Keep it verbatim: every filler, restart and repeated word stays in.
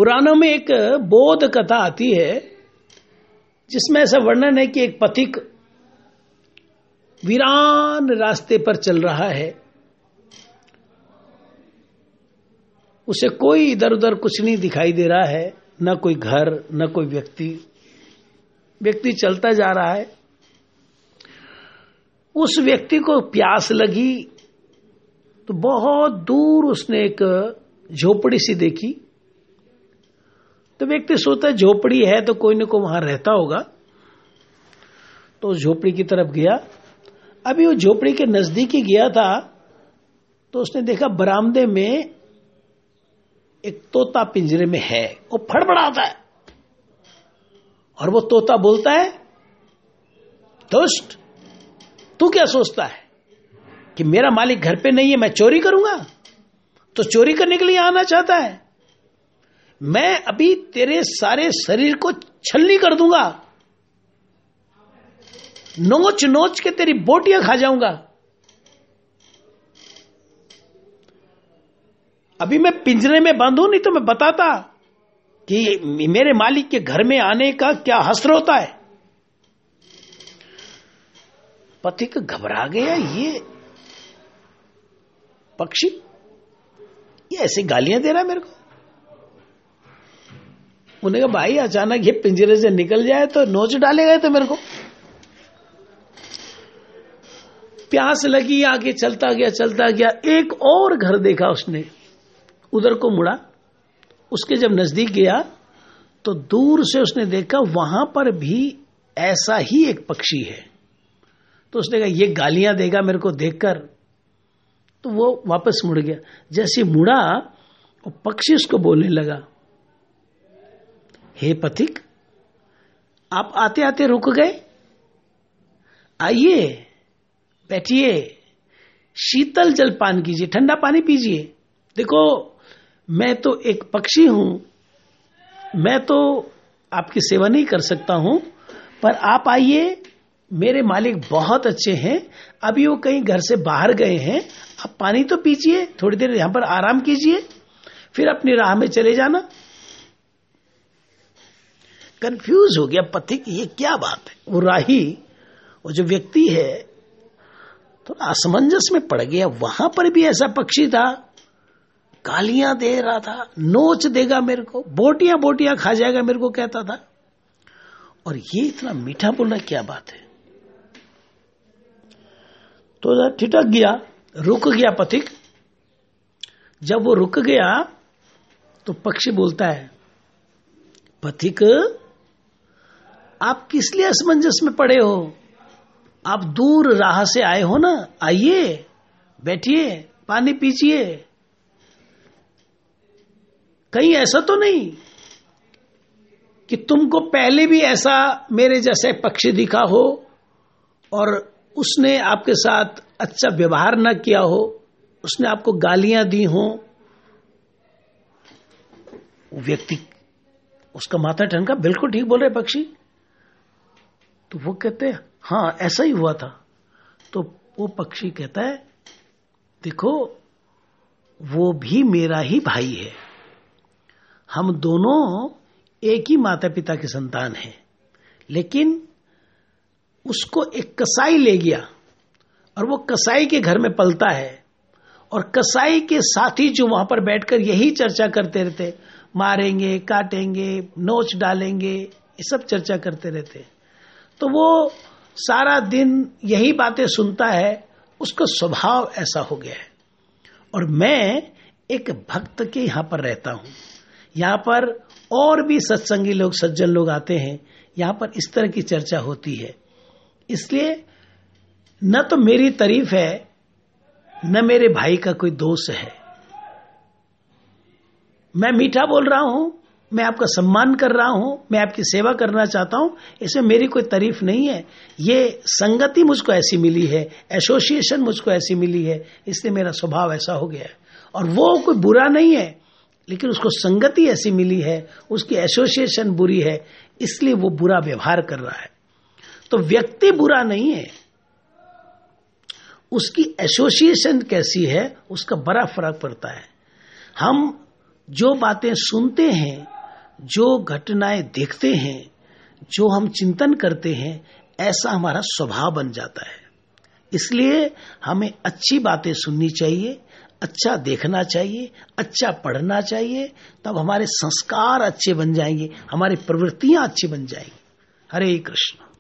पुराणों में एक बोध कथा आती है जिसमें ऐसा वर्णन है कि एक पथिक वीरान रास्ते पर चल रहा है। उसे कोई इधर उधर कुछ नहीं दिखाई दे रहा है, न कोई घर न कोई व्यक्ति। व्यक्ति चलता जा रहा है। उस व्यक्ति को प्यास लगी तो बहुत दूर उसने एक झोपड़ी सी देखी। तो व्यक्ति सोचता है झोपड़ी है तो कोई न कोई वहां रहता होगा, तो उस झोपड़ी की तरफ गया। अभी वो झोपड़ी के नजदीक ही गया था तो उसने देखा बरामदे में एक तोता पिंजरे में है। वो फड़फड़ाता है और वो तोता बोलता है, दुष्ट, तू क्या सोचता है कि मेरा मालिक घर पे नहीं है, मैं चोरी करूंगा? तो चोरी करने के लिए आना चाहता है? मैं अभी तेरे सारे शरीर को छलनी कर दूंगा, नोच नोच के तेरी बोटियां खा जाऊंगा। अभी मैं पिंजरे में बंद हूं, नहीं तो मैं बताता कि मेरे मालिक के घर में आने का क्या हश्र होता है। पथिक घबरा गया, ये पक्षी ये ऐसी गालियां दे रहा है मेरे को। उन्हें कहा भाई अचानक ये पिंजरे से निकल जाए तो नोच डालेगा तो मेरे को। प्यास लगी, आगे चलता गया चलता गया। एक और घर देखा उसने, उधर को मुड़ा। उसके जब नजदीक गया तो दूर से उसने देखा वहां पर भी ऐसा ही एक पक्षी है। तो उसने कहा ये गालियां देगा मेरे को देखकर, तो वो वापस मुड़ गया। जैसे मुड़ा वो पक्षी उसको बोलने लगा, हे पथिक, आप आते आते रुक गए, आइए बैठिए, शीतल जल पान कीजिए, ठंडा पानी पीजिए। देखो मैं तो एक पक्षी हूं, मैं तो आपकी सेवा नहीं कर सकता हूं, पर आप आइए, मेरे मालिक बहुत अच्छे हैं। अभी वो कहीं घर से बाहर गए हैं, आप पानी तो पीजिए, थोड़ी देर यहां पर आराम कीजिए, फिर अपनी राह में चले जाना। कंफ्यूज हो गया पथिक, ये क्या बात है। वो राही, वो जो व्यक्ति है, तो असमंजस में पड़ गया। वहां पर भी ऐसा पक्षी था, गालियां दे रहा था, नोच देगा मेरे को, बोटियां बोटियां खा जाएगा मेरे को कहता था, और ये इतना मीठा बोलना क्या बात है। तो ठिठक गया, रुक गया पथिक। जब वो रुक गया तो पक्षी बोलता है, पथिक आप किस लिए असमंजस में पड़े हो? आप दूर राह से आए हो ना, आइए बैठिए, पानी पीजिए। कहीं ऐसा तो नहीं कि तुमको पहले भी ऐसा मेरे जैसे पक्षी दिखा हो और उसने आपके साथ अच्छा व्यवहार न किया हो, उसने आपको गालियां दी हो? व्यक्ति उसका माथा ठनका, बिल्कुल ठीक बोल रहे पक्षी। तो वो कहते हैं हाँ ऐसा ही हुआ था। तो वो पक्षी कहता है, देखो वो भी मेरा ही भाई है, हम दोनों एक ही माता पिता के संतान हैं, लेकिन उसको एक कसाई ले गया और वो कसाई के घर में पलता है, और कसाई के साथी जो वहां पर बैठकर यही चर्चा करते रहते, मारेंगे, काटेंगे, नोच डालेंगे, ये सब चर्चा करते रहते। तो वो सारा दिन यही बातें सुनता है, उसका स्वभाव ऐसा हो गया है। और मैं एक भक्त के यहां पर रहता हूं, यहां पर और भी सत्संगी लोग, सज्जन लोग आते हैं, यहां पर इस तरह की चर्चा होती है। इसलिए न तो मेरी तारीफ है, न मेरे भाई का कोई दोष है। मैं मीठा बोल रहा हूं, मैं आपका सम्मान कर रहा हूं, मैं आपकी सेवा करना चाहता हूं, इसमें मेरी कोई तारीफ नहीं है। ये संगति मुझको ऐसी मिली है, एसोसिएशन मुझको ऐसी मिली है, इसलिए मेरा स्वभाव ऐसा हो गया है। और वो कोई बुरा नहीं है, लेकिन उसको संगति ऐसी मिली है, उसकी एसोसिएशन बुरी है, इसलिए वो बुरा व्यवहार कर रहा है। तो व्यक्ति बुरा नहीं है, उसकी एसोसिएशन कैसी है उसका बड़ा फर्क पड़ता है। हम जो बातें सुनते हैं, जो घटनाएं देखते हैं, जो हम चिंतन करते हैं, ऐसा हमारा स्वभाव बन जाता है। इसलिए हमें अच्छी बातें सुननी चाहिए, अच्छा देखना चाहिए, अच्छा पढ़ना चाहिए, तब हमारे संस्कार अच्छे बन जाएंगे, हमारी प्रवृत्तियां अच्छी बन जाएंगी। हरे कृष्ण।